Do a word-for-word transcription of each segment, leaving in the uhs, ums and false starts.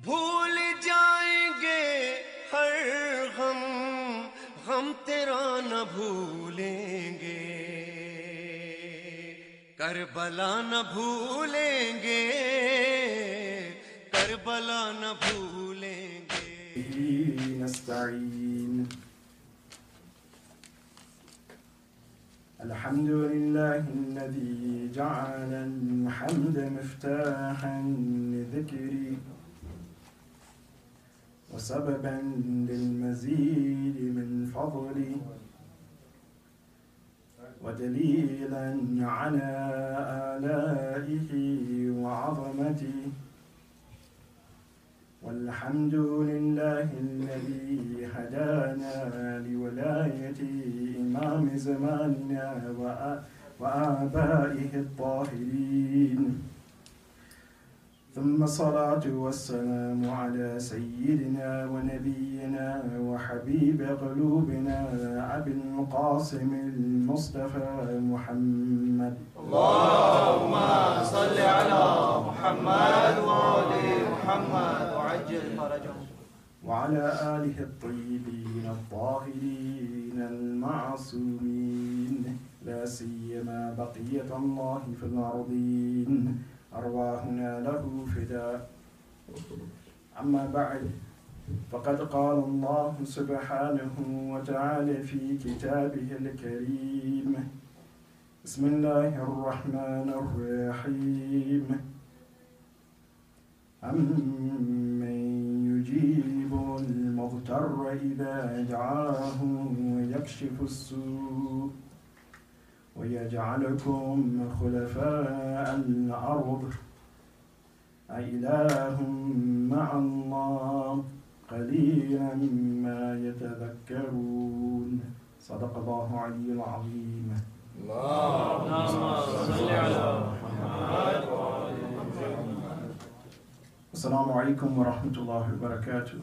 भूल जाएंगे हर गम गम तेरा न भूलेंगे करबला न भूलेंगे करबला न भूलेंगे नस्तईन الحمد لله الذي جعل الحمد مفتاحا لذكري وسببا للمزيد من فضلي ودليلا على آلائه وعظمته والحمد لله الذي هدانا لولاية إمام زماننا وآبائه الطاهرين ثم الصلاة والسلام على سيدنا ونبينا وحبيب قلوبنا أبي القاسم المصطفى محمد اللهم صل على محمد وآل محمد وعجل فرجهم وعلى آله الطيبين الطاهرين المعصومين لا سيما بقية الله في الأرضين أرواحنا له فداء أما بعد فقد قال الله سبحانه وتعالى في كتابه الكريم بسم الله الرحمن الرحيم أمن يجيب المضطر إذا دعاه ويكشف السوء ويجعلكم خلفاء الأرض أإله مع الله قليلا ما يتذكرون صدق الله علي العظيم اللهم صل على محمد وآل محمد. السلام عليكم ورحمة الله وبركاته.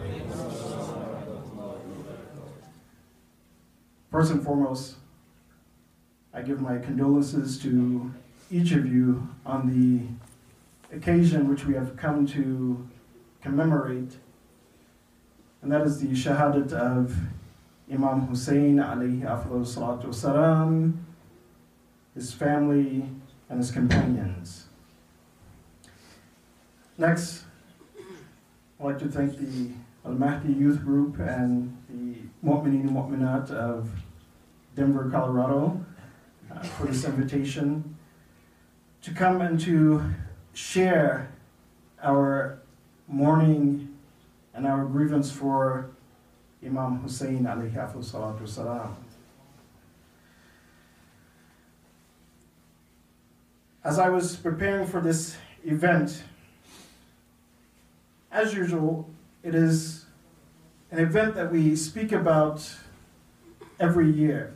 First and foremost, I give my condolences to each of you on the occasion which we have come to commemorate, and that is the shahadat of Imam Hussein alayhi afdal salatu wasalam, his family, and his companions. Next, I'd like to thank the Al-Mahdi Youth Group and the Mu'mineen Mu'minat of Denver, Colorado, uh, for this invitation to come and to share our mourning and our grievance for Imam Hussein alayhi afdal salatu wasalam. As I was preparing for this event, as usual, it is an event that we speak about every year.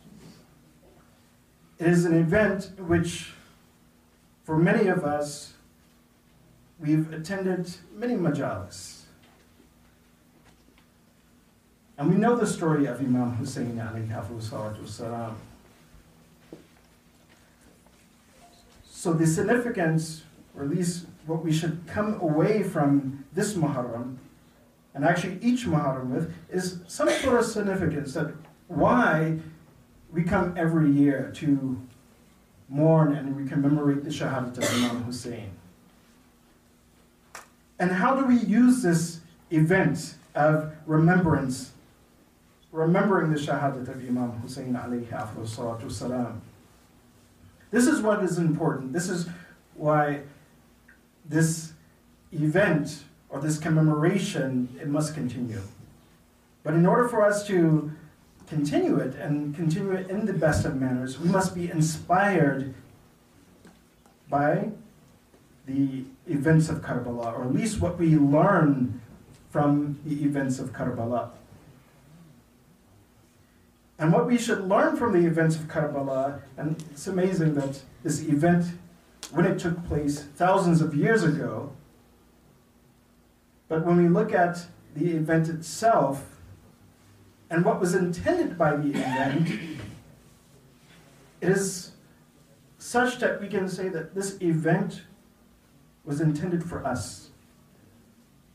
It is an event which, for many of us, we've attended many majalis. And we know the story of Imam Hussein alayhi salatu wasalam. So the significance, or at least what we should come away from this Muharram, and actually each Muharram with, is some sort of significance that why we come every year to mourn and we commemorate the Shahadat of Imam Hussein. And how do we use this event of remembrance, remembering the Shahadat of Imam Hussein alayhi afdal salatu wasalam? This is what is important. This is why this event or this commemoration, it must continue. But in order for us to continue it and continue it in the best of manners, we must be inspired by the events of Karbala, or at least what we learn from the events of Karbala. And what we should learn from the events of Karbala, and it's amazing that this event, when it took place thousands of years ago, but when we look at the event itself and what was intended by the event, it is such that we can say that this event was intended for us.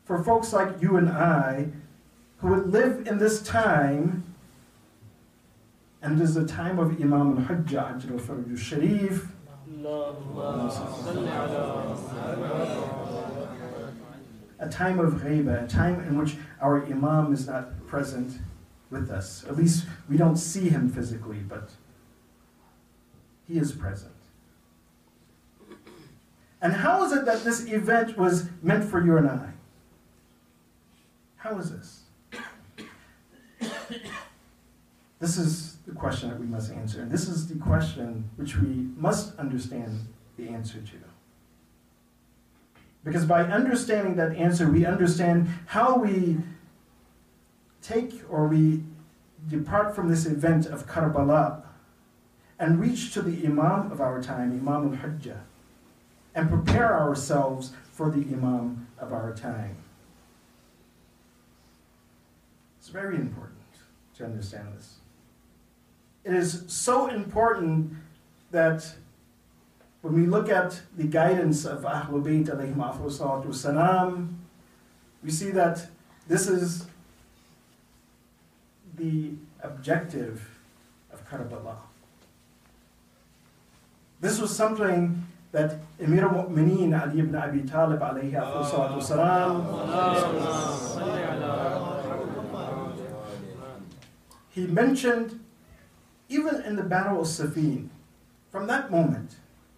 for folks like you and I who would live in this time, and it is the time of Imam al-Hujjah Ajl al-Faraj al-Sharif, a time of ghaiba, a time in which our Imam is not present with us. At least we don't see him physically, but he is present. And how is it that this event was meant for you and I? How is this? This is the question that we must answer. And this is the question which we must understand the answer to. Because by understanding that answer, we understand how we take or we depart from this event of Karbala and reach to the Imam of our time, Imam al-Hujjah, and prepare ourselves for the Imam of our time. It's very important to understand this. It is so important that when we look at the guidance of Ahlul Bayt alayhim afdhalu salatu wassalam, we see that this is the objective of Karbala. This was something that Amir al-Mu'mineen Ali ibn Abi Talib alayhi afdhalu salatu wassalam, he mentioned even in the Battle of Siffin. From that moment,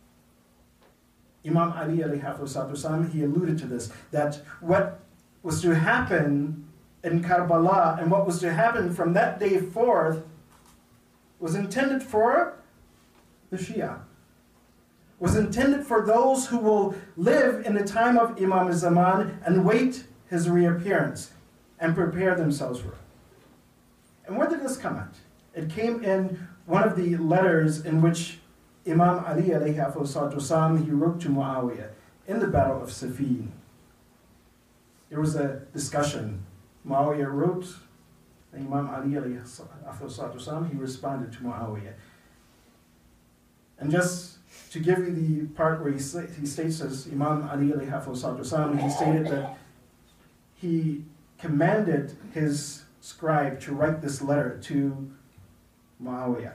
Imam Ali alayhi afdhalu salatu wassalam, he alluded to this, that what was to happen in Karbala and what was to happen from that day forth was intended for the Shia, was intended for those who will live in the time of Imam al-Zaman and wait his reappearance and prepare themselves for it. And where did this come at? It came in one of the letters in which Imam Ali alayhi afdhalu salatu he wrote to Muawiyah in the Battle of Siffin. There was a discussion. Muawiyah wrote, and Imam Ali alayhi afdhalu salatu he responded to Muawiyah. And just to give you the part where he, he states as Imam Ali alayhi afdhalu salatu he stated that he commanded his scribe to write this letter to Muawiyah.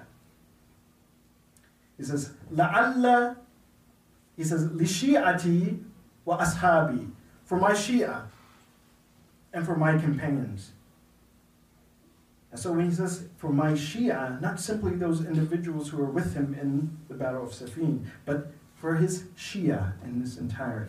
He says, لَعَلَّ He says, لِشِيعَتِي وَأَصْحَابِي For my Shia and for my companions. And so when he says, for my Shia, not simply those individuals who are with him in the Battle of Siffin, but for his Shia in this entirety.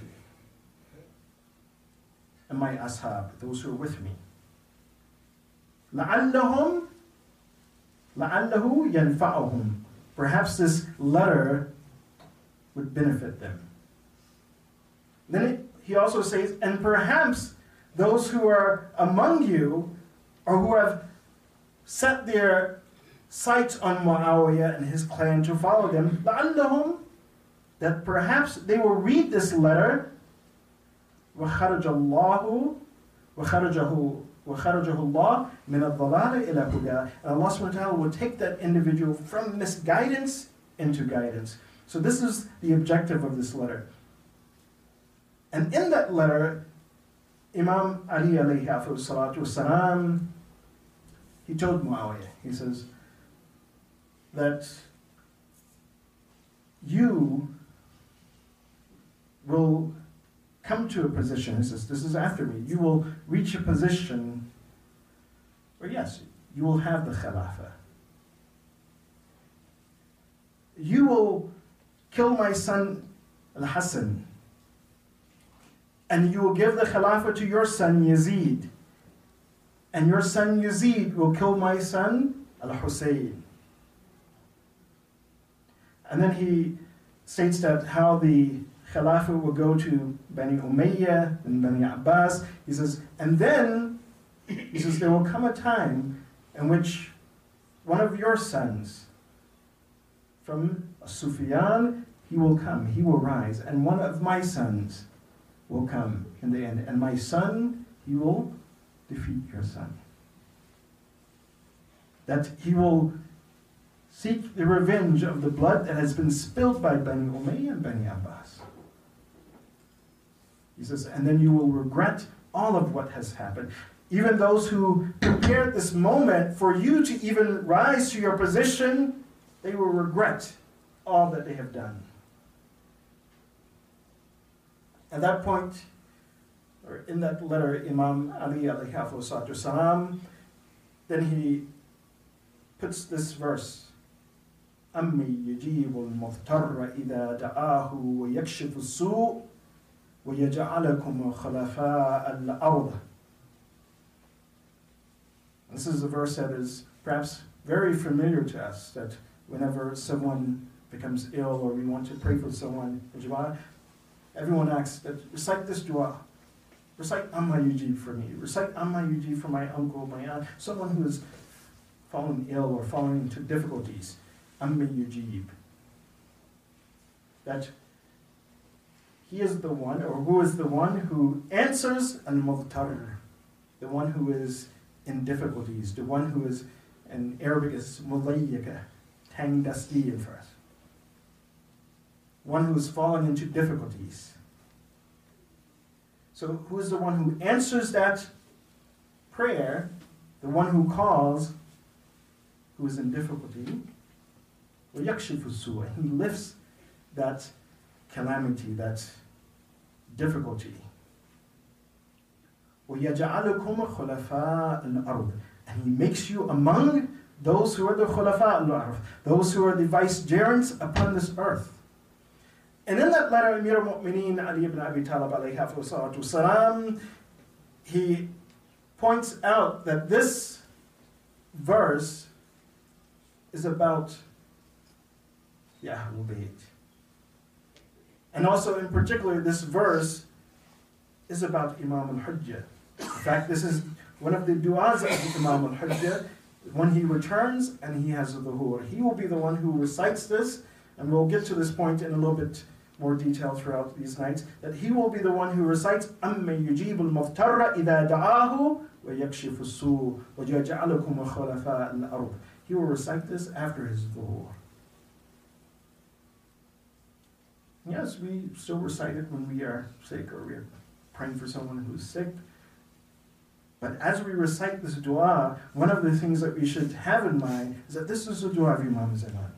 And my Ashab, those who are with me. لَعَلَّهُمْ لَعَلَّهُ يَنْفَعُهُمْ Perhaps this letter would benefit them. Then it, he also says, and perhaps those who are among you, or who have set their sights on Muawiyah and his clan to follow them, لَعَلَّهُمْ that perhaps they will read this letter, وَخَرَجَ اللَّهُ وَخَرَجَهُ وَخَرَجَهُ اللَّهُ مِنَ الضَّلَالِ إِلَى هُدَى And Allah subhanahu wa ta'ala will take that individual from misguidance into guidance. So this is the objective of this letter. And in that letter, Imam Ali alayhi afdhalu salatu wassalam, he told Muawiyah, he says, that you will come to a position, he says, this is after me, you will reach a position where yes, you will have the Khilafah. You will kill my son Al-Hassan, and you will give the Khilafah to your son Yazid, and your son Yazid will kill my son Al-Hussein. And then he states that how the Khilafah will go to Bani Umayyah and Bani Abbas. He says, and then, he says, there will come a time in which one of your sons from Sufyan, he will come, he will rise, and one of my sons will come in the end, and my son, he will defeat your son. That he will seek the revenge of the blood that has been spilled by Bani Umayyah and Bani Abbas. He says, and then you will regret all of what has happened. Even those who prepared this moment for you to even rise to your position, they will regret all that they have done. At that point, or in that letter, Imam Ali alayhi salatu salam, then he puts this verse, أَمِّن يُجِيبُ الْمُضْطَرَّ إِذَا دَعَاهُ وَيَكْشِفُ السُّوءَ وَيَجْعَلَكُمْ خَلَفَاءَ الْأَرْضِ. This is a verse that is perhaps very familiar to us, that whenever someone becomes ill or we want to pray for someone, everyone asks that recite this dua. Recite Amma Yujib for me. Recite Amma Yujib for my uncle, my aunt, someone who is fallen ill or falling into difficulties. Amma Yujib. That he is the one, or who is the one who answers al-Mughtar, the one who is in difficulties, the one who is, in Arabic is Mulayyika, tang dasdiyin for us. One who is falling into difficulties. So who is the one who answers that prayer? The one who calls, who is in difficulty. وَيَكْشِفُ السُّوءَ. He lifts that calamity, that difficulty. وَيَجْعَلُكُمْ خُلَفَاءَ الْأَرْضِ. And he makes you among those who are the khulafa al-ard, those who are the vicegerents upon this earth. And in that letter, Amir al-Mu'mineen Ali ibn Abi Talib alayhi salatu salam, he points out that this verse is about the Ahlul Bayt. And also in particular, this verse is about Imam al-Hujjah. In fact, this is one of the du'as of Imam al-Hujjah. When he returns and he has a dhuhur, he will be the one who recites this, and we'll get to this point in a little bit more detail throughout these nights, that he will be the one who recites أَمَّن يُجِيبُ الْمُضْطَرَّ إِذَا دَعَاهُ وَيَكْشِفُ السُّوءَ وَيَجْعَلُكُمْ خُلَفَاءَ الْأَرْضِ. He will recite this after his dhuhur. Yes, we still recite it when we are sick or we are praying for someone who's sick. But as we recite this dua, one of the things that we should have in mind is that this is the dua of Imam Zaman.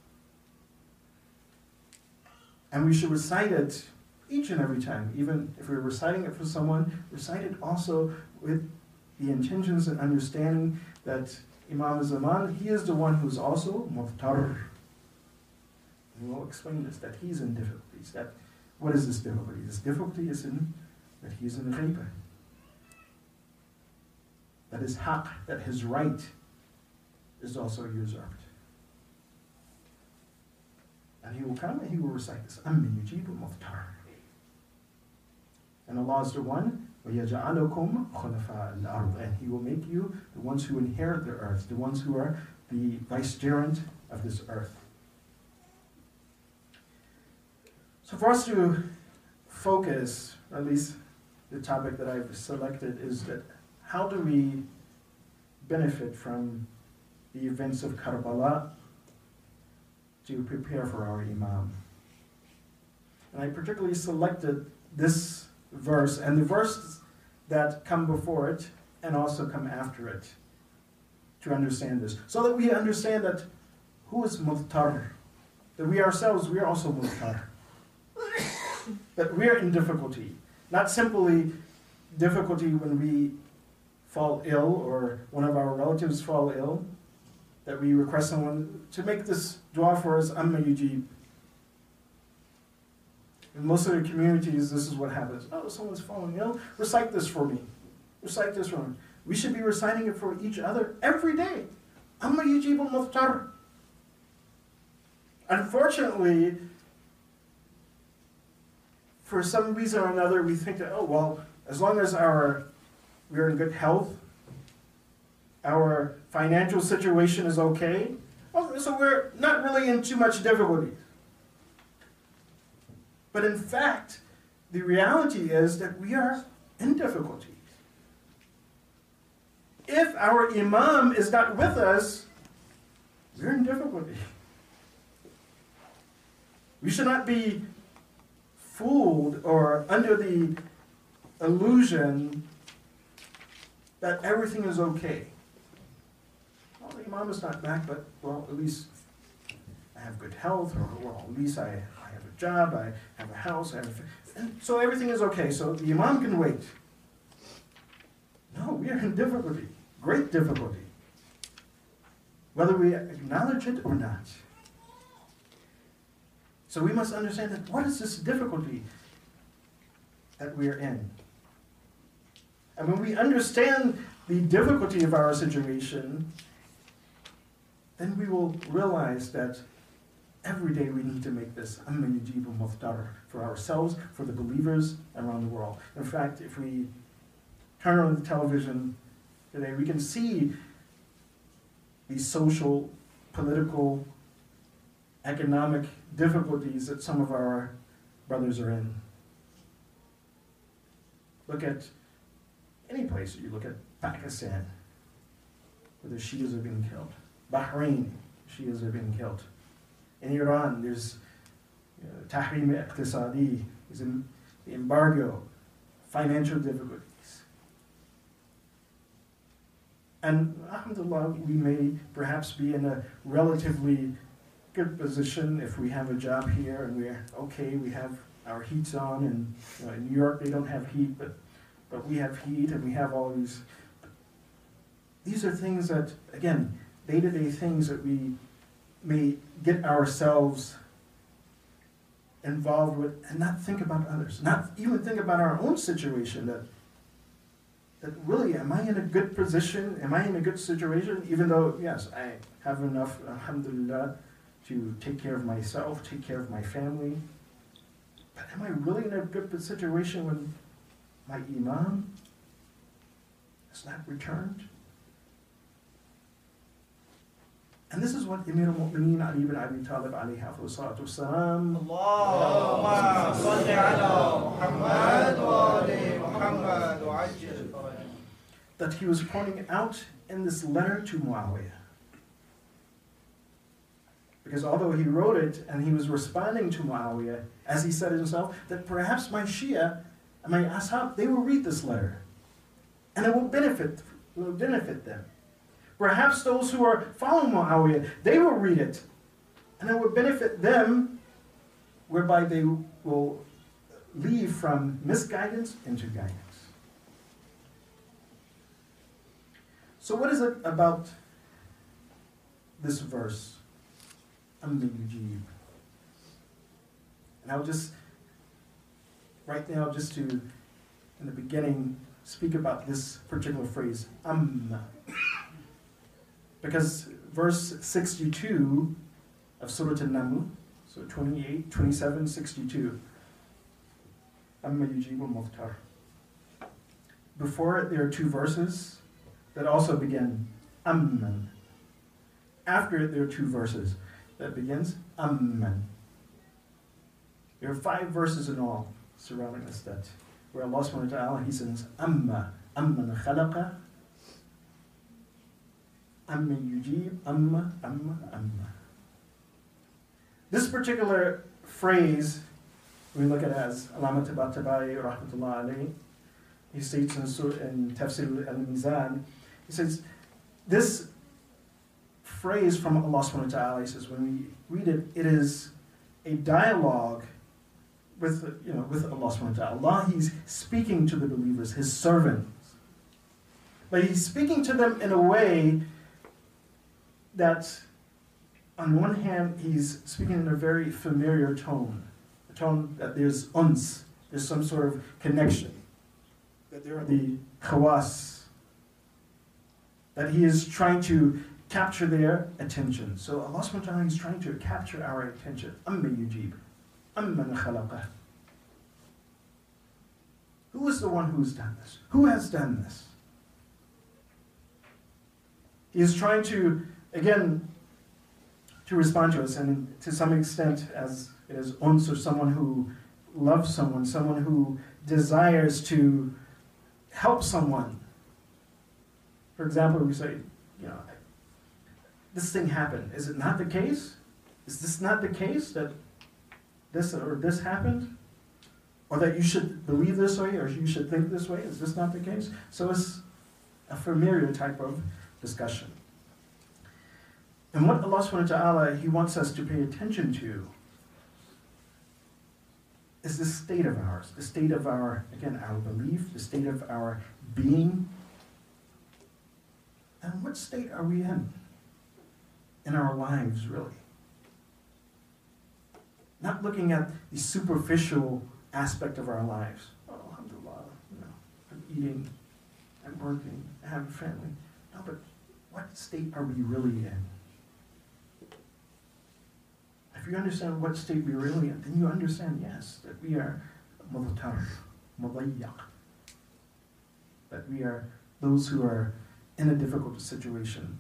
And we should recite it each and every time. Even if we're reciting it for someone, recite it also with the intentions and understanding that Imam Zaman, he is the one who's also muhtar. And we'll explain this, that he's in difficulties. That, what is this difficulty? This difficulty is in that he's in ghibah. That his haqq, that his right is also usurped. And he will come and he will recite this. أَمِّن يُجِيبُ الْمُضْطَرَّ. And Allah is the one, وَيَجْعَلُكُمْ خُلَفَاءَ الْأَرْضِ. And he will make you the ones who inherit the earth, the ones who are the vicegerent of this earth. So for us to focus, or at least the topic that I've selected, is that how do we benefit from the events of Karbala to prepare for our Imam? And I particularly selected this verse and the verses that come before it and also come after it to understand this. So that we understand that who is Muhtar? That we ourselves, we are also Muhtar. That we are in difficulty. Not simply difficulty when we fall ill or one of our relatives fall ill, that we request someone to make this dua for us, Amma Yujib. In most of the communities, this is what happens. Oh, someone's falling ill, recite this for me. Recite this for me. We should be reciting it for each other every day. Amma Yujib al-Muhtar. Unfortunately, for some reason or another, we think that, oh, well, as long as our we're in good health, our financial situation is okay, well, so we're not really in too much difficulty. But in fact, the reality is that we are in difficulties. If our Imam is not with us, we're in difficulty. We should not be fooled or under the illusion that everything is okay. Well, the Imam is not back, but, well, at least I have good health, or, well, at least I, I have a job, I have a house, I have a, and so everything is okay, so the Imam can wait. No, we are in difficulty, great difficulty, whether we acknowledge it or not. So we must understand that what is this difficulty that we are in? And when we understand the difficulty of our situation, then we will realize that every day we need to make this Amma Yujibu Muhtar for ourselves, for the believers around the world. In fact, if we turn on the television today, we can see these social, political, economic difficulties that some of our brothers are in. Look at any place. You look at Pakistan, where the Shias are being killed. Bahrain, Shias are being killed. In Iran, there's you know, Tahrim Iqtisadi, there's the embargo, financial difficulties. And alhamdulillah, we may perhaps be in a relatively good position if we have a job here and we're okay, we have our heats on, and you know, in New York they don't have heat, but but we have heat and we have all these. These are things that, again, day-to-day things that we may get ourselves involved with and not think about others, not even think about our own situation, that that really, am I in a good position? Am I in a good situation? Even though, yes, I have enough, alhamdulillah, to take care of myself, take care of my family. But am I really in a good situation when my imam has not returned? And this is what Amir al-Mu'mineen Ali ibn Abi Talib alayhi salatu wasalam, Allahumma salli ala Muhammad wa ali Muhammad wa ajil. that he was pointing out in this letter to Muawiyah. Because although he wrote it and he was responding to Muawiyah, as he said himself, that perhaps my Shia and my Ashab, they will read this letter. And it will benefit, it will benefit them. Perhaps those who are following Muawiyah, they will read it. And it will benefit them, whereby they will leave from misguidance into guidance. So what is it about this verse? Amma Yujib. And I'll just, right now, just to, in the beginning, speak about this particular phrase, Amma. Because verse sixty-two of Surah An-Naml, so twenty-eight, twenty-seven, sixty-two, Amma Yujib al-Muhtar. Before it, there are two verses that also begin Amman. After it, there are two verses that begins Amman. There are five verses in all surrounding this, that where Allah subhanahu wa ta'ala, He says, Amma, Amman khalaqa, Amma yujib, Amma, Amma, Amma. This particular phrase, we look at it as Allama Tabatabai, rahmatullah alayhi, he states in, in Tafsir al-Mizan, he says, this phrase from Allah subhanahu wa ta'ala, he says, when we read it, it is a dialogue with, you know, with Allah subhanahu wa ta'ala. Allah, He's speaking to the believers, His servants. But He's speaking to them in a way that, on one hand, He's speaking in a very familiar tone, a tone that there's uns, there's some sort of connection, that there are the khawas, that He is trying to capture their attention. So Allah subhanahu wa ta'ala is trying to capture our attention. Amma yujib, amman khalaqah. Who is the one who has done this? Who has done this? He is trying to, again, to respond to us, and to some extent, as it is uns, or someone who loves someone, someone who desires to help someone. For example, we say, you know, this thing happened. Is it not the case? Is this not the case that this or this happened? Or that you should believe this way, or you should think this way? Is this not the case? So it's a familiar type of discussion. And what Allah subhanahu wa ta'ala, He wants us to pay attention to is this state of ours, the state of our, again, our belief, the state of our being. And what state are we in? In our lives, really. Not looking at the superficial aspect of our lives. Oh, alhamdulillah, you know, I'm eating, I'm working, I have a family. No, but what state are we really in? If you understand what state we're really in, then you understand, yes, that we are mudtar, mudayya. That we are those who are in a difficult situation.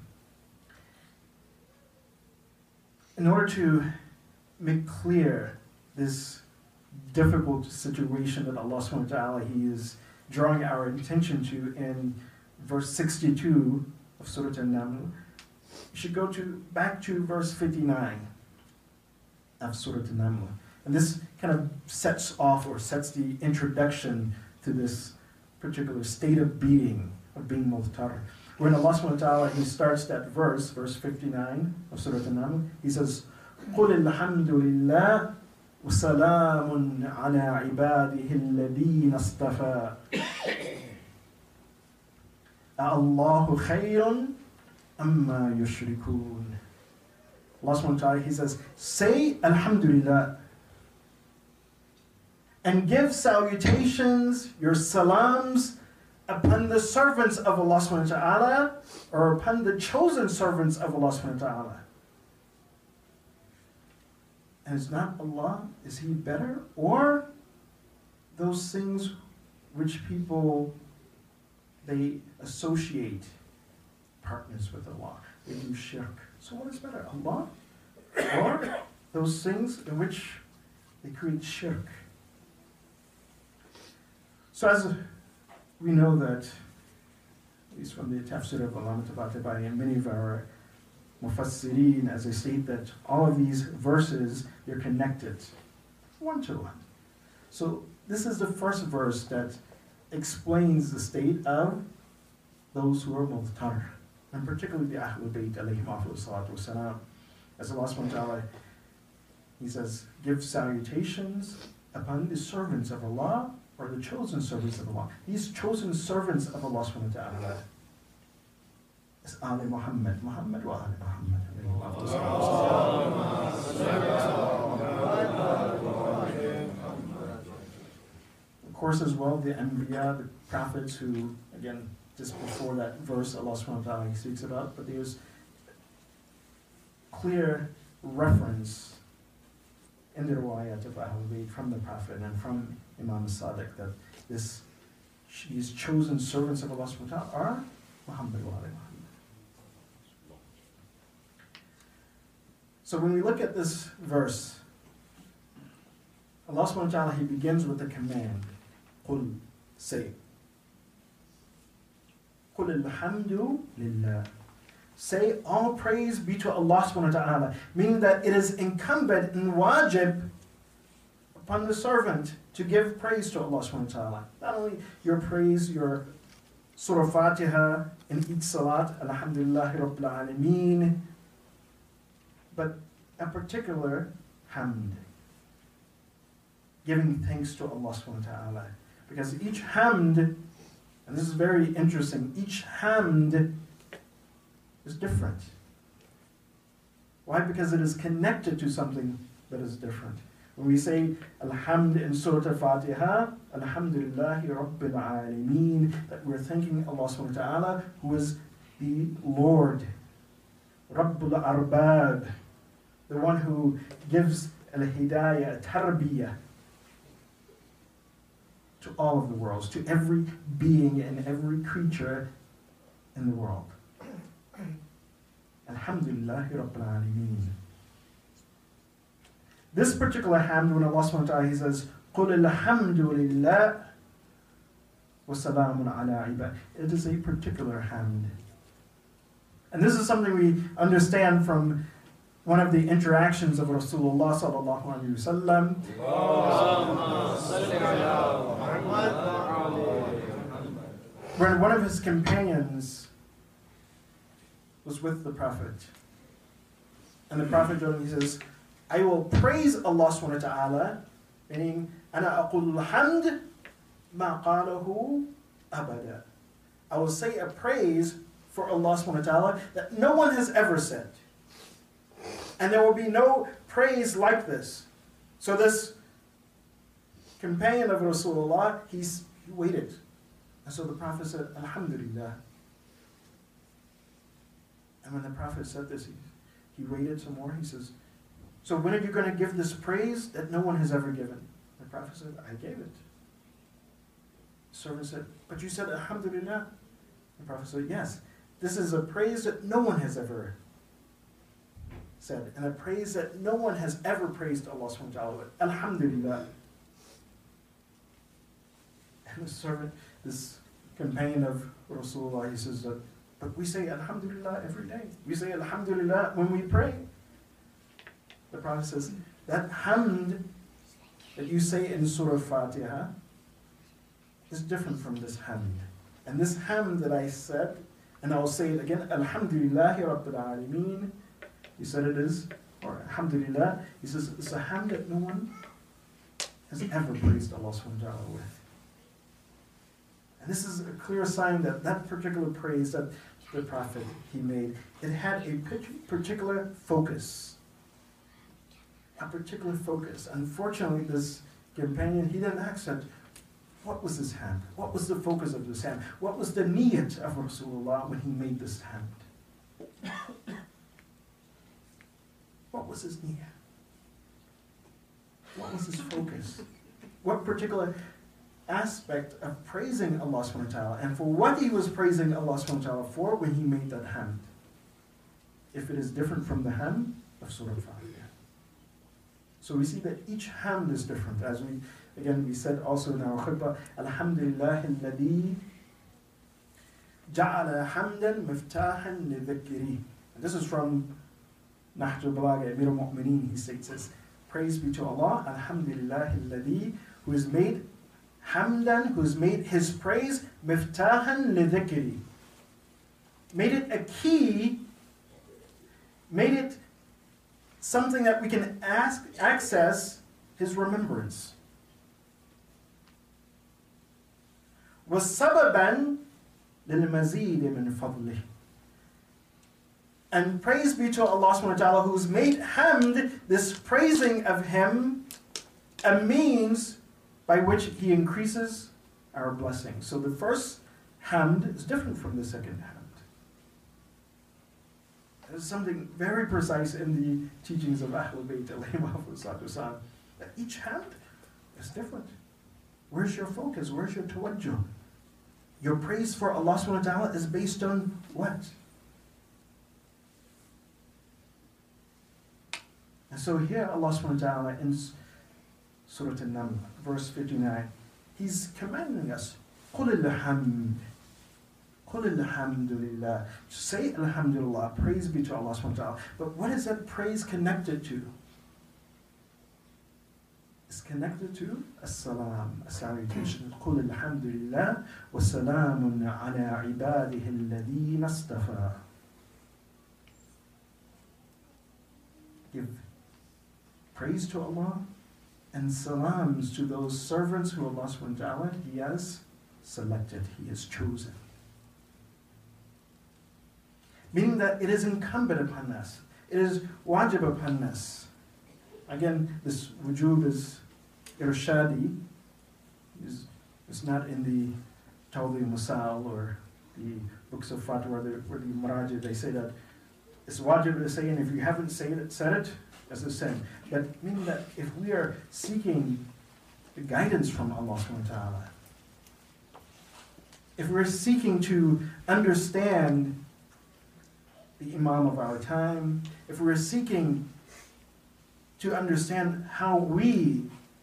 In order to make clear this difficult situation that Allah subhanahu wa ta'ala, He is drawing our attention to in verse sixty-two of Surah An-Naml, you should go to back to verse fifty-nine of Surah An-Naml. And this kind of sets off or sets the introduction to this particular state of being, of being mudtar. When Allah subhanahu wa ta'ala, He starts that verse, verse fifty-nine of Surah An-Naml, He says, قُلِ الْحَمْدُ لِلَّهِ وَسَلَامٌ عَلَىٰ عِبَادِهِ الَّذِينَ اصْطَفَىٰ أَاللَّهُ خَيْرٌ أَمَّا يُشْرِكُونَ. Allah subhanahu wa ta'ala, He says, say Alhamdulillah and give salutations, your salams, upon the servants of Allah subhanahu wa ta'ala, or upon the chosen servants of Allah subhanahu wa ta'ala. And is not Allah, is He better? Or those things which people, they associate partners with Allah. They do shirk. So what is better, Allah? Or those things in which they create shirk? So as we know that, at least from the tafsir of Allama Tabatabai and many of our mufassirin, as they state that all of these verses, they're connected one to one. So this is the first verse that explains the state of those who are mudtar, and particularly the Ahlul Bayt alayhim afdhalu salatu wassalam. As Allah subhanahu wa ta'ala, He says, give salutations upon the servants of Allah, or the chosen servants of Allah. These chosen servants of Allah subhanahu wa ta'ala is Ali Muhammad, Muhammad wa Ali Muhammad. Of course, as well, the Anbiya, the prophets who, again, just before that verse, Allah subhanahu wa ta'ala, He speaks about, but there's clear reference in the riwayat of Ahlul Bayt from the Prophet and from Imam Sadiq that this, these chosen servants of Allah subhanahu wa ta'ala are Muhammad wa Ali Muhammad. So when we look at this verse, Allah subhanahu wa ta'ala, He begins with a command. Qul, say. Qul alhamdu lillah. Say, all praise be to Allah subhanahu wa ta'ala. Meaning that it is incumbent and wajib upon the servant to give praise to Allah subhanahu wa ta'ala. Not only your praise, your Surah Fatiha in each salat, Alhamdulillahi Rabbil Alameen, but a particular hamd. Giving thanks to Allah subhanahu wa ta'ala. Because each hamd, and this is very interesting, each hamd is different. Why? Because it is connected to something that is different. When we say Alhamd in Surah Al-Fatiha, Alhamdulillahi Rabbil Alameen, that we're thanking Allah subhanahu wa ta'ala, who is the Lord, Rabbul Arbab, the one who gives al-hidayah, tarbiyah, to all of the worlds, to every being and every creature in the world. Alhamdulillahi Rabbil Alameen. This particular hamd, when Allah subhanahu wa ta'ala, He says, قُلِ الْحَمْدُ لِلَّهِ وَسَلَامٌ عَلَىٰ عِبَادِهِ. It is a particular hamd. And this is something we understand from one of the interactions of Rasulullah sallallahu alayhi wa sallam. when one of his companions was with the Prophet, and the Prophet he says, I will praise Allah subhanahu wa ta'ala, meaning, أَنَا أَقُولُ الْحَمْدِ مَا قَالَهُ أَبَدًا. I will say a praise for Allah subhanahu wa ta'ala that no one has ever said. And there will be no praise like this. So this companion of Rasulullah, he's, he waited. And so the Prophet said, Alhamdulillah. And when the Prophet said this, he, he waited some more. He says, so when are you going to give this praise that no one has ever given? The Prophet said, I gave it. The servant said, but you said Alhamdulillah. The Prophet said, yes. This is a praise that no one has ever said, and a praise that no one has ever praised Allah subhanahu wa ta'ala with. Alhamdulillah. And the servant, this companion of Rasulullah, he says, that, but we say Alhamdulillah every day. We say Alhamdulillah when we pray. The Prophet says, that hamd that you say in Surah Fatiha is different from this hamd. And this hamd that I said, and I'll say it again, Alhamdulillahi Rabbil Alameen. He said it is, or Alhamdulillah. He says it's a hamd that no one has ever praised Allah subhanahu wa ta'ala with. And this is a clear sign that that particular praise that the Prophet he made, it had a particular focus. A particular focus. Unfortunately, this companion, he didn't accept what was his hand? What was the focus of this hand? What was the niyat of Rasulullah when he made this hand? What was his niyat? What was his focus? What particular aspect of praising Allah subhanahu wa ta'ala, and for what he was praising Allah subhanahu wa ta'ala for when he made that hand? If it is different from the hand of Surah Al-Fatiha. So we see that each hand is different. As we, again, we said also in our khutbah, Alhamdulillah alladhi ja'ala hamdan miftahan lidhikri. And this is from Nahj al-Balagha, Amir al-Mu'mineen, he states this. Praise be to Allah, Alhamdulillah alladhi, who has made hamdan, who has made his praise miftahan lidhikri. Made it a key, made it something that we can ask, access his remembrance. وَالسَّبَبًا لِلْمَزِيدِ مِنْ فَضْلِهِ. And praise be to Allah subhanahu wa ta'ala who's made hamd, this praising of him, a means by which he increases our blessings. So the first hamd is different from the second hamd. There's something very precise in the teachings of Ahlul Bayt alayhi, that each hamd is different. Where's your focus? Where's your tawajjuh? Your praise for Allah subhanahu wa ta'ala is based on what? And so here Allah subhanahu wa ta'ala in Surah An-Naml, verse fifty-nine, He's commanding us, قُلِ الْحَمْدِ قُلِ الْحَمْدُ لِلَّهِ. Say Alhamdulillah, praise be to Allah subhanahu wa ta'ala. But what is that praise connected to? It's connected to as-salam, a salutation. قُلِ الْحَمْدُ لِلَّهِ وَسَلَامٌ عَلَىٰ عِبَادِهِ الَّذِينَ اصْطَفَىٰ. Give praise to Allah and salams to those servants who Allah subhanahu wa ta'ala He has selected, He has chosen. Meaning that it is incumbent upon us. It is wajib upon us. Again, this wujub is irshadi. It's not in the Tawdi Musal or the books of Fatwa or the, or the Marajid. They say that it's wajib to say, and if you haven't said it, said it, that's a sin. But meaning that if we are seeking the guidance from Allah subhanahu wa ta'ala, if we're seeking to understand the Imam of our time, if we're seeking to understand how we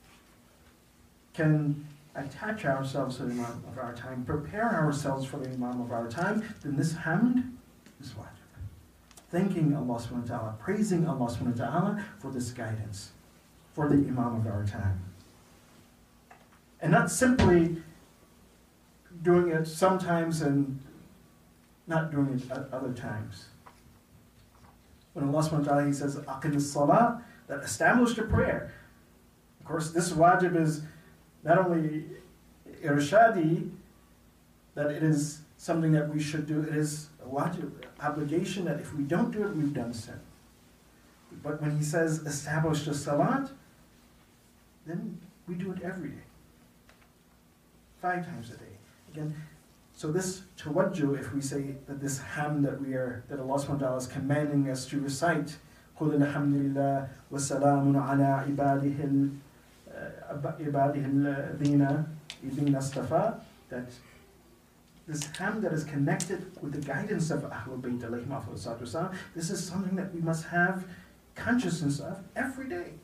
can attach ourselves to the Imam of our time, prepare ourselves for the Imam of our time, then this hamd is wajib. Thanking Allah subhanahu wa ta'ala, praising Allah subhanahu wa ta'ala for this guidance, for the Imam of our time. And not simply doing it sometimes and not doing it at other times. When Allah subhanahu wa ta'ala, He says, Aqim as-salah, that established a prayer. Of course, this wajib is not only irshadi, that it is something that we should do, it is a wajib, obligation that if we don't do it, we've done sin. But when He says establish the salat, then we do it every day. Five times a day. Again, so this tawajjuh, if we say that this hamd that we are, that Allah subhanahu wa ta'ala is commanding us to recite, قُلِ الْحَمْدُ لِلَّهِ وَسَلَامٌ عَلَىٰ عِبَادِهِ عِبَادِهِ الَّذِينَ الَّذِينَ اصْطَفَىٰ, that this hamd that is connected with the guidance of Ahlul Bayt alayhim afdalus salatu wassalam, this is something that we must have consciousness of every day.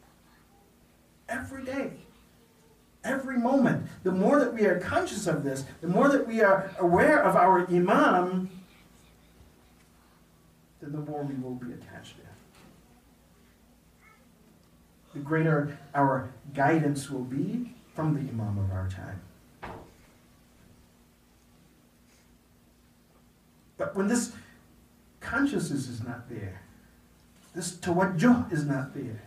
Every day. Every moment. The more that we are conscious of this, the more that we are aware of our Imam, then the more we will be attached to Him. The greater our guidance will be from the Imam of our time. But when this consciousness is not there, this tawajjuh is not there,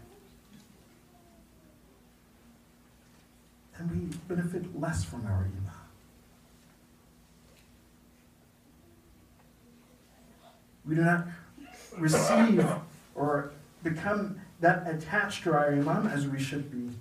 then we benefit less from our Imam. We do not receive or become that attached to our Imam as we should be.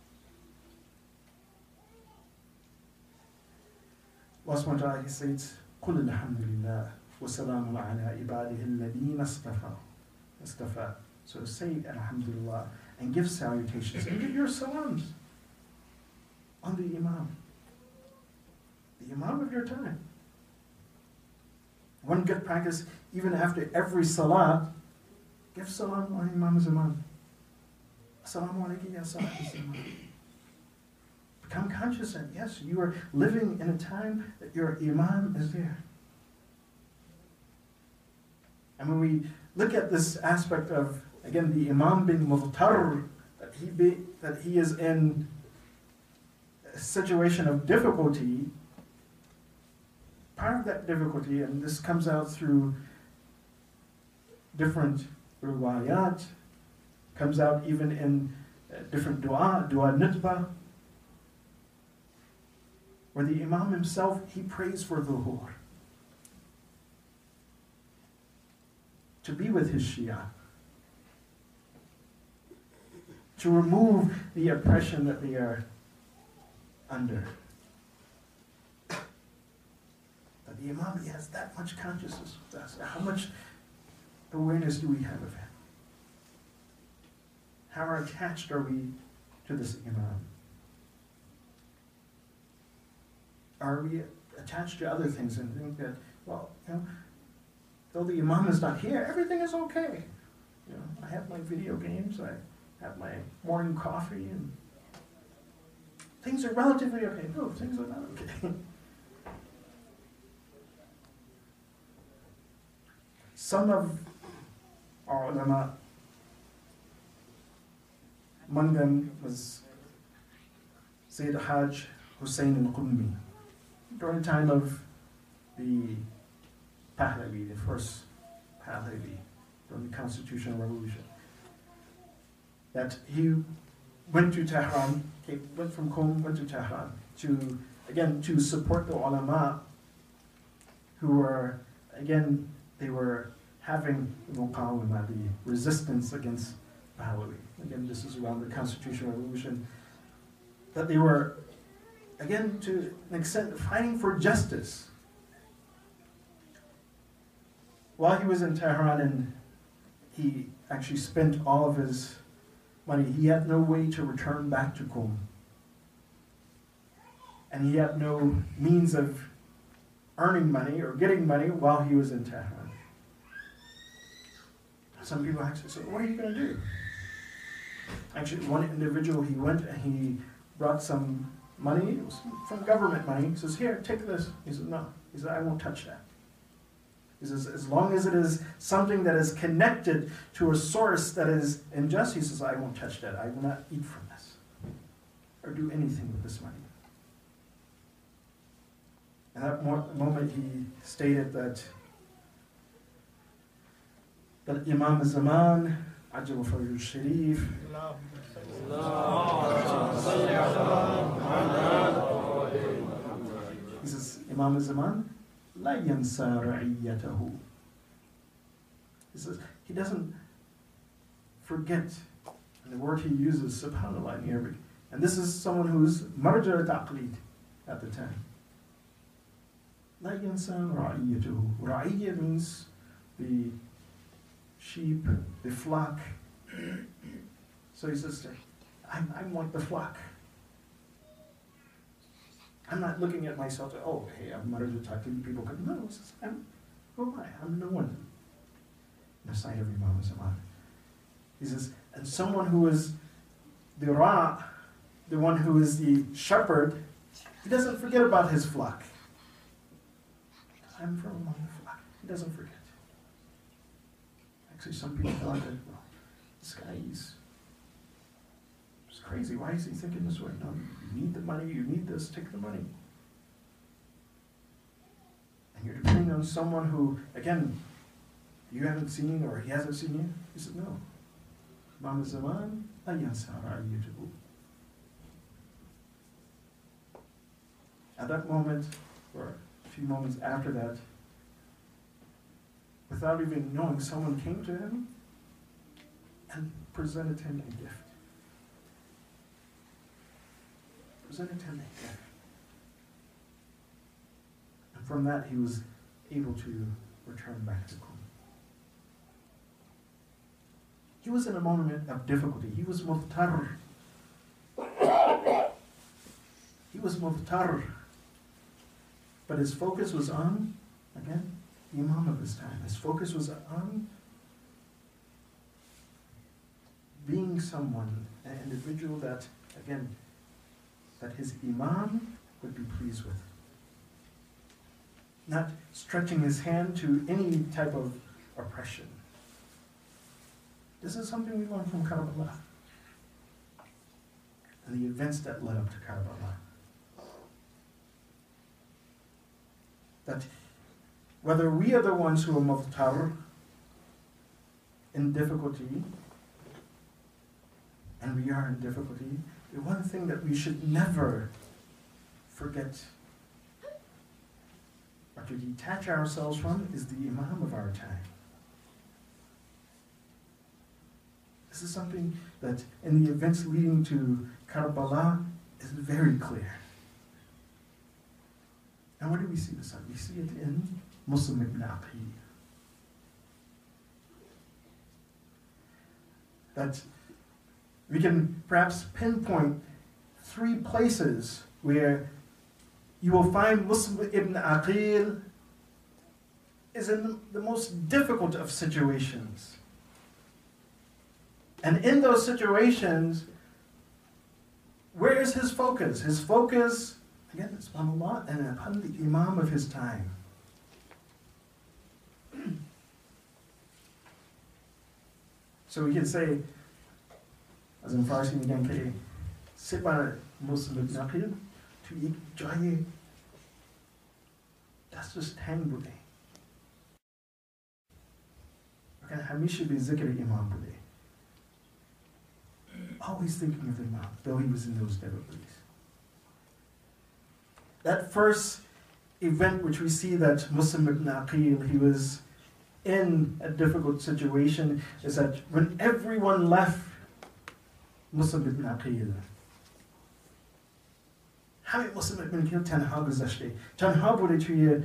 Allah subhanahu wa ta'ala, He says, قُلِ الْحَمْدُ لِلَّهِ وَسَلَامٌ عَلَىٰ عِبَادِهِ الَّذِينَ اصْطَفَىٰ. So say Alhamdulillah and give salutations and give your salams on the Imam. The Imam of your time. One good practice, even after every salat, give salam on Imam Zaman. Assalamu alaikum ya salat Zaman. Become conscious that, yes, you are living in a time that your Imam is there. And when we look at this aspect of, again, the Imam being mughtar, that he, be, that he is in a situation of difficulty, part of that difficulty, and this comes out through different riwayat, comes out even in uh, different dua, dua nitbah, where the Imam himself, he prays for dhuhr, to be with his Shia, to remove the oppression that they are under. But the Imam, he has that much consciousness with us. How much awareness do we have of him? How attached are we to this Imam? Are we attached to other things and think that, well, you know, though the Imam is not here, everything is okay. You know, I have my video games, I have my morning coffee, and things are relatively okay. No, things are not okay. Some of our ulama, among them was Sayyid Hajj Hussein al-Qummi, during the time of the Pahlavi, the first Pahlavi, during the Constitutional Revolution, that he went to Tehran, he went from Qom, went to Tehran, to, again, to support the ulama who were, again, they were having the muqawimah, the resistance against Pahlavi. Again, this is around the Constitutional Revolution, that they were, again, to an extent, fighting for justice. While he was in Tehran and he actually spent all of his money, he had no way to return back to Qom. And he had no means of earning money or getting money while he was in Tehran. Some people actually said, what are you going to do? Actually, one individual, he went and he brought some money, it was from government money. He says, here, take this. He said, no. He said, I won't touch that. He says, as long as it is something that is connected to a source that is unjust, he says, I won't touch that. I will not eat from this or do anything with this money. At that mo- moment he stated that that Imam Zaman, Ajal Fajr Sharif, he says, Imam Zaman, La yansa ra'iyyatahu. He says, he doesn't forget. And the word he uses, subhanAllah, in Arabic. And this is someone who's marja taqlid at the time. La yansa ra'iyyatahu. Ra'iyya means the sheep, the flock. So he says, I'm, I'm like the flock. I'm not looking at myself, oh, hey, I'm marja taqlid, people could, no, he says, I'm, who am I? I'm no one in the sight of Imam Zaman. He says, and someone who is the ra', the one who is the shepherd, he doesn't forget about his flock. I'm from among the flock. He doesn't forget. Actually, some people thought that, well, this guy, he's, he's crazy. Why is he thinking this way? No, you need the money, you need this, take the money. And you're depending on someone who, again, you haven't seen or he hasn't seen you. He said, no. Imam Zaman, la yansa ra'iyyatahu. At that moment, or a few moments after that, without even knowing, someone came to him and presented him a gift. Presented him a gift. And from that, he was able to return back to Qum. He was in a moment of difficulty. He was muhtar. He was muhtar. But his focus was on, again, the Imam of his time. His focus was on being someone, an individual that, again, that his Imam would be pleased with. Not stretching his hand to any type of oppression. This is something we learn from Karbala and the events that led up to Karbala. That whether we are the ones who are muhtar in difficulty, and we are in difficulty, the one thing that we should never forget or to detach ourselves from is the Imam of our time. This is something that in the events leading to Karbala is very clear. And where do we see this at? We see it in Muslim ibn Aqil. That we can perhaps pinpoint three places where you will find Muslim ibn Aqil is in the most difficult of situations. And in those situations, where is his focus? His focus, again, is upon Allah and upon the Imam of his time. So we can say, as in Farsi, we can say, c'est pas Muslim ibn Aqil, tu y jaye. That's just hang bude. Okay, hamisha bi zikr Imam bude. Always thinking of Imam, though he was in those difficulties. That first event which we see that Muslim ibn Aqil, he was in a difficult situation, is that when everyone left Muslim ibn Aqil, همه Muslim ibn Aqil تنها گذشته تنها بوده توی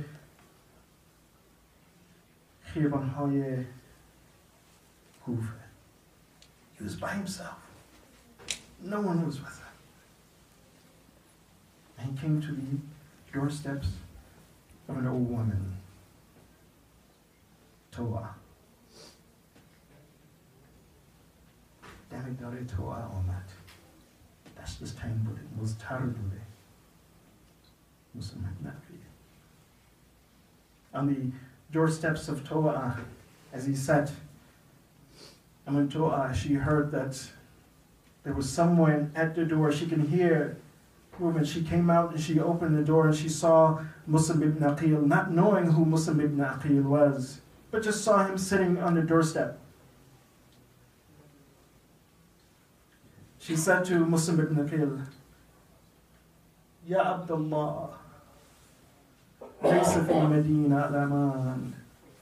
خیابان‌های کوفه. He was by himself. No one was with him. And he came to the doorsteps of an old woman, Toa. Damn it, Toa on that. That's just time, but it was terrible. Muslim ibn Aqil. On the doorsteps of Toa, as he sat, and when Toa, she heard that there was someone at the door. She can hear woman, she came out and she opened the door and she saw Muslim ibn Aqil, not knowing who Muslim ibn Aqil was, but just saw him sitting on the doorstep. She said to Muslim ibn Aqil, Ya Abdullah, ليس في المدينة الأمان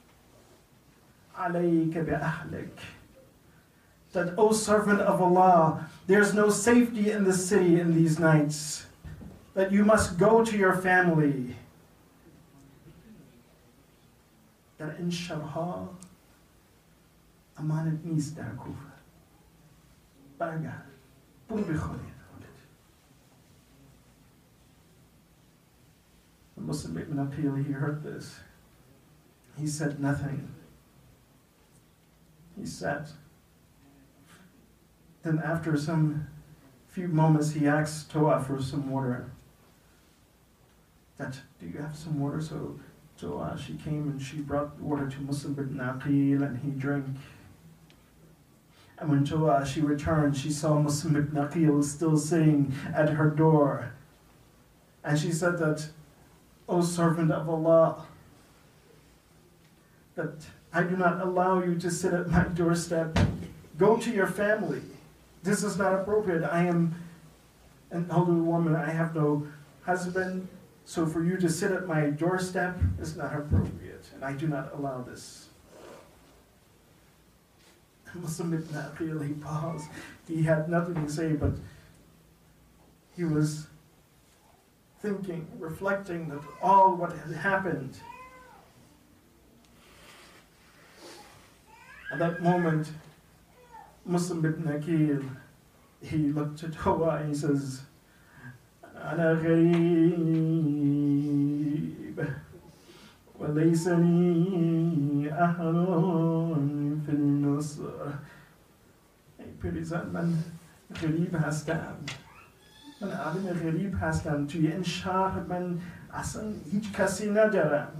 عليك بأهلك. That, O servant of Allah, there's no safety in the city in these nights. That you must go to your family. That in Sharha, amanat nis dar Kufa. Barga, pur bikhari. The Muslim ibn Aqil, he heard this. He said nothing. He sat. Then after some few moments, he asked Toa for some water. That, do you have some water? So Toa, she came and she brought water to Muslim ibn Aqil and he drank. And when Toa, she returned, she saw Muslim ibn Aqil still sitting at her door. And she said that, O servant of Allah, that I do not allow you to sit at my doorstep. Go to your family. This is not appropriate. I am an elderly woman. I have no husband. So for you to sit at my doorstep is not appropriate. And I do not allow this. Muslim ibn Aqil, he paused. He had nothing to say, but he was thinking, reflecting that all what had happened. At that moment, Muslim ibn Aqil, he looked at Toa and he says, أنا غريب وليس لي أهل في النصر. Hey, Pirizan, man غريب هستم. من آدم غریب هستم توی این شهر من اصلا هیچ کسی ندارم.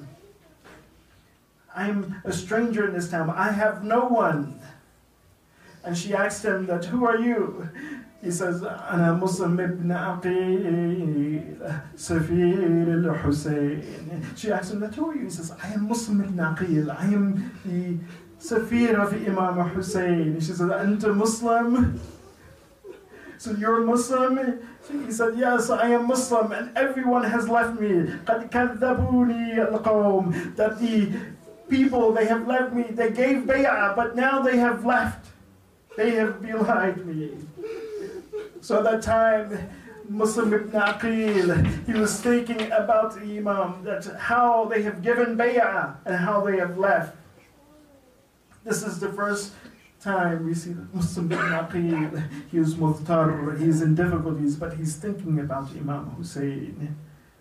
I'm a stranger in this town. I have no one. And she asked him that, who are you? He says, أنا مسلم ابن عقيل سفير الحسين. She asked him that, who are you? He says, I am Muslim ibn Aqil. I am the Safir of Imam Hussein. She says, أنت Muslim? So you're Muslim? He said, yes, I am Muslim, and everyone has left me. قَدْ كَذَّبُونِي الْقَوْمِ. That the people, they have left me. They gave bay'ah, but now they have left. They have belied me. So at that time, Muslim ibn Aqil, he was thinking about the Imam, that how they have given bay'ah and how they have left. This is the first time we see that Muslim ibn Aqil, he is muhtar, he is in difficulties, but he's thinking about Imam Hussein.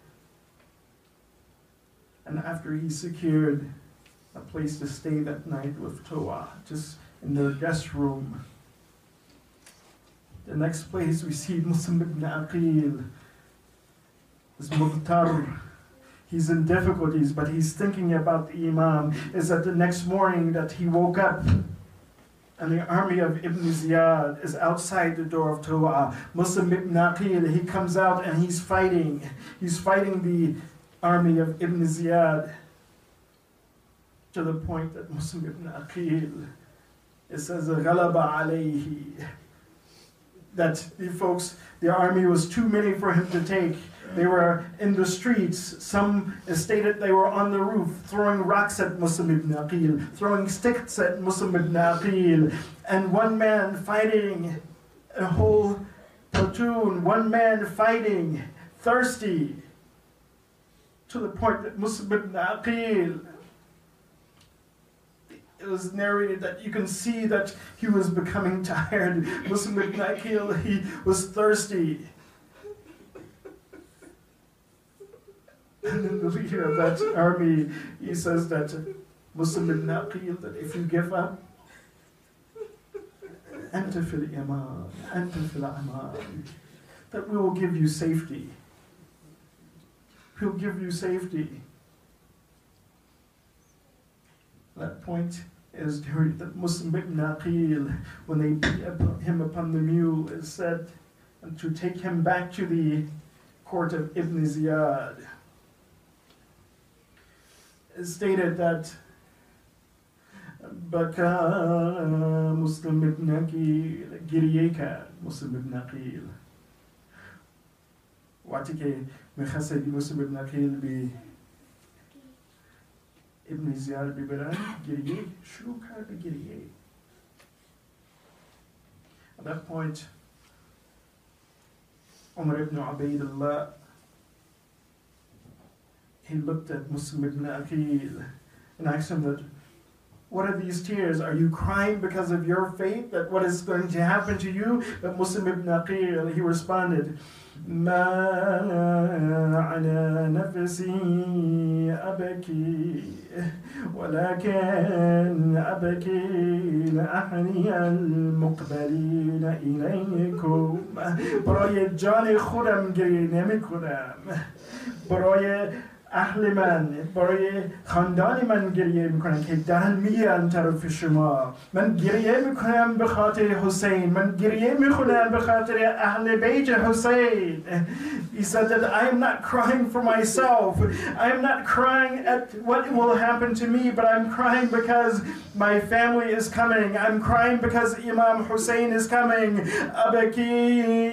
And after he secured a place to stay that night with Toa, just in their guest room, the next place we see Muslim ibn Aqil is muhtar. He's in difficulties, but he's thinking about the Imam. Is that the next morning that he woke up and the army of Ibn Ziyad is outside the door of Toa. Muslim ibn Aqil, he comes out and he's fighting. He's fighting the army of Ibn Ziyad to the point that Muslim ibn Aqil, it says, غَلَبَ عَلَيْهِ, that the folks, the army was too many for him to take. They were in the streets. Some stated they were on the roof, throwing rocks at Muslim ibn Aqil, throwing sticks at Muslim ibn Aqil, and one man fighting a whole platoon, one man fighting, thirsty, to the point that Muslim ibn Aqil, it was narrated that you can see that he was becoming tired. Muslim ibn Aqil, he was thirsty. And then the leader of that army, he says that Muslim ibn Aqil, that if you give up, enter fil iman, enter fil aman, that we will give you safety. He'll give you safety. That point is that Muslim ibn Aqil, when they beat him upon the mule, is said and to take him back to the court of Ibn Ziyad. It stated that Baka Muslim ibn Aqil, Giriyeka Muslim ibn Aqil. وقتی میخواست مسلم ابن عقیل به ابن زیاد ببرن گریه شروع کرد به گریه. At that point, Umar ibn Ubaydullah, he looked at Muslim ibn Aqil and asked him that, what are these tears? Are you crying because of your fate, that what is going to happen to you? But Muslim ibn Aqil, he responded, ما على نفسي أبكي ولكن أبكي لأهلي المقبلين إليكم. برای جان خودم گریه نمی کنم، برای اهل من، برای خاندان من گریه میکنم که دارن میان طرف شما. من گریه میکنم به خاطر حسین، من گریه میکنم به خاطر اهل بیت حسین. He said that I am not crying for myself, I am not crying at what will happen to me, but I'm crying because my family is coming. I'm crying because Imam Hussein is coming. أبكي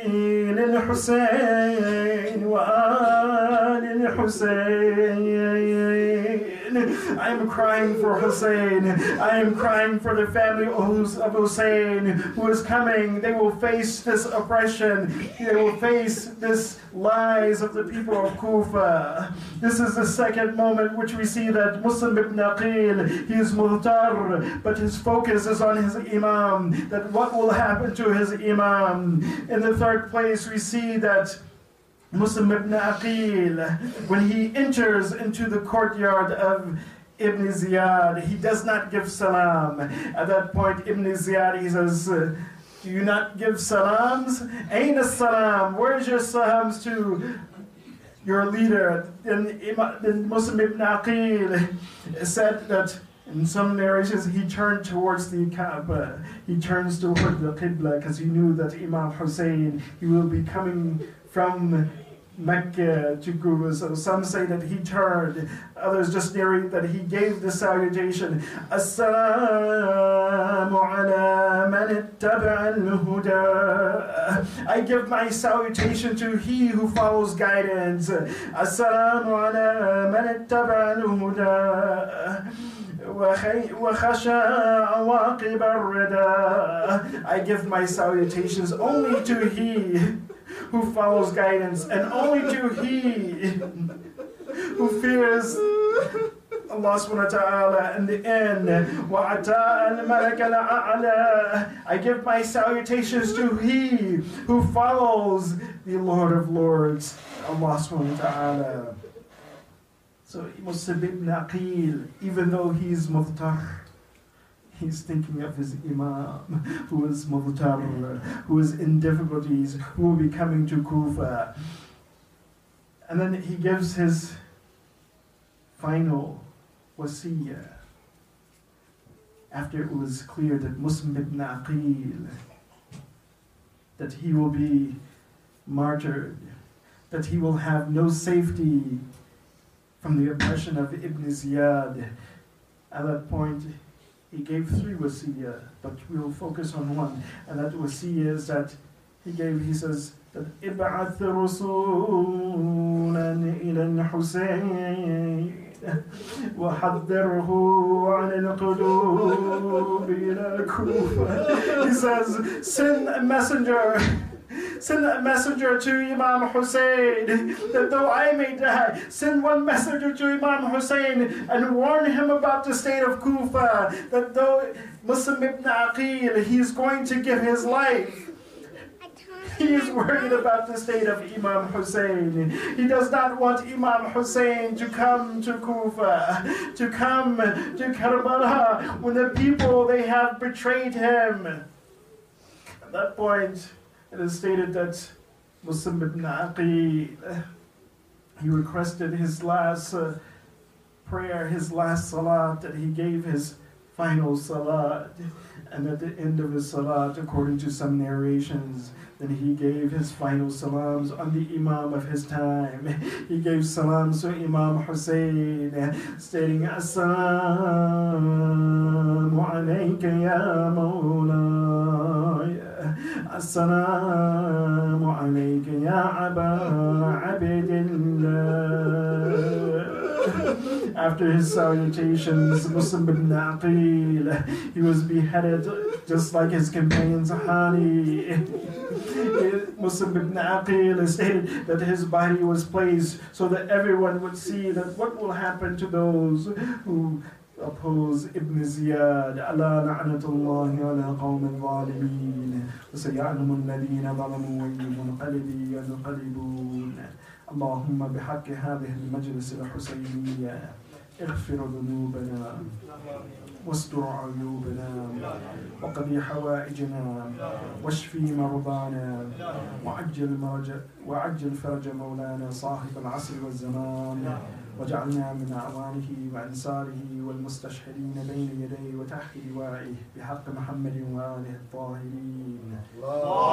للحسين وآل الحسين. I am crying for Hussein. I am crying for the family of Hussein who is coming. They will face this oppression. They will face this lies of the people of Kufa. This is the second moment which we see that Muslim ibn Aqil, he is muhtar, but his focus is on his imam, that what will happen to his imam. In the third place, we see that Muslim ibn Aqil, when he enters into the courtyard of Ibn Ziyad, he does not give salam. At that point, Ibn Ziyad, he says, do you not give salams? Ain as-salam, where's your salams to your leader? And Muslim ibn Aqil said that in some narrations he turned towards the Kaaba. He turns toward the Qibla because he knew that Imam Hussein, he will be coming from Mecca to Kufa. So some say that he turned, others just narrate that he gave the salutation, Assalamu ala man ittaba al-huda. I give my salutation to he who follows guidance. Assalamu ala man ittaba al-huda. I give my salutations only to he who follows guidance, and only to he who fears Allah subhanahu wa ta'ala in the end. I give my salutations to he who follows the Lord of Lords, Allah subhanahu wa ta'ala. So Muslim ibn Aqil, even though he's muhtar, he's thinking of his imam, who is muhtar, who is in difficulties, who will be coming to Kufa. And then he gives his final wasiyah, after it was clear that Muslim ibn Aqil, that he will be martyred, that he will have no safety from the oppression of Ibn Ziyad. At that point, he gave three wasiyah, but we will focus on one. And that wasiyah is that he gave, he says, that إِبْعَثْ رُسُولًا إِلَى الْحُسَيْنِ وَحَذِّرْهُ عَنِ الْقُلُوبِ إِلَى الْكُوفَةِ. He says, send a messenger, send a messenger to Imam Hussein, that though I may die, send one messenger to Imam Hussein and warn him about the state of Kufa, that though Muslim ibn Aqil, he's going to give his life, he is worried about the state of Imam Hussein. He does not want Imam Hussein to come to Kufa, to come to Karbala, when the people, they have betrayed him. At that point, it is stated that Muslim ibn Aqil, he requested his last uh, prayer, his last salat, that he gave his final salat. And at the end of his salat, according to some narrations, then he gave his final salams on the Imam of his time. He gave salams to Imam Hussein, stating, Assalamu alayka ya Mawlaya, Assalamu alayka ya Aba Abdillah. After his salutations, Muslim ibn Aqil, he was beheaded just like his companion Hani. Muslim ibn Aqil stated that his body was placed so that everyone would see that what will happen to those who oppose Ibn Ziyad. Allah la'natullahi ala qawm al-zalimin. Wa saya'lamu alladhina zalamu wa yunqalibu yanqalibun. اللهم بحق هذه المجلس الحسينية اغفر ذنوبنا واستر عيوبنا وقضي حوائجنا واشفي مرضانا وعجل مرج وعجل فرج مولانا صاحب العصر والزمان وجعلنا من أعوانه وأنصاره والمستشهدين بين يديه وتحت لوائه بحق محمد وآله الطاهرين.